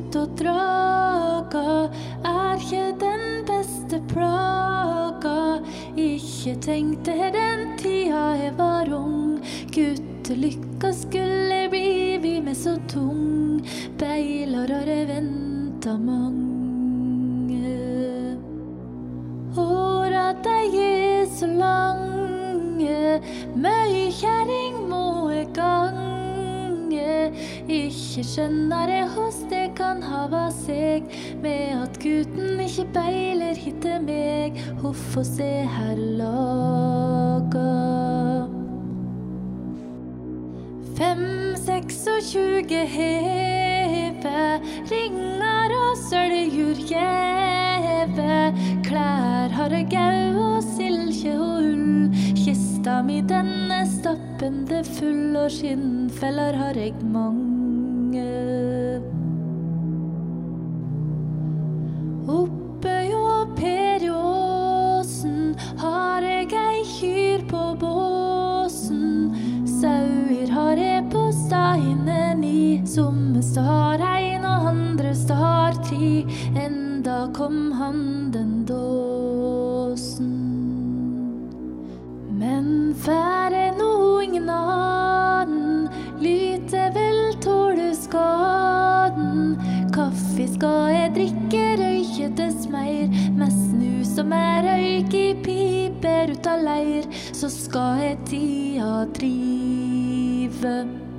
ut og draga, ikke den beste plaga. Ikke tenkte den tida jeg var ung, guttelykka skulle bli vi med så tung. Beilar har jeg ventet mange. Åra deg så lange, møykjæring må jeg gange. Ikke skjønner jeg hos det kan hava seg, med at gutten ikke beiler hitte meg. Hvorfor se her laga 5-26 heve, ringer og sølgjur gjeve. Klær har jeg gau og silke og ull, kista mi denne stappende full, og skinnfeller har jeg mange. Oppe jo Per i åsen har jeg ei kyr på båsen. Sauer har jeg på steinen i, somme har ein og andre har 3. Enda kom han den dåsen. Men fær er no ingen annen, lyte vel tåle skaden. Kaffe skal jeg drikke, røykjetes meir, mest nu som er røyk i piper ut av leir, så skal jeg tida drive.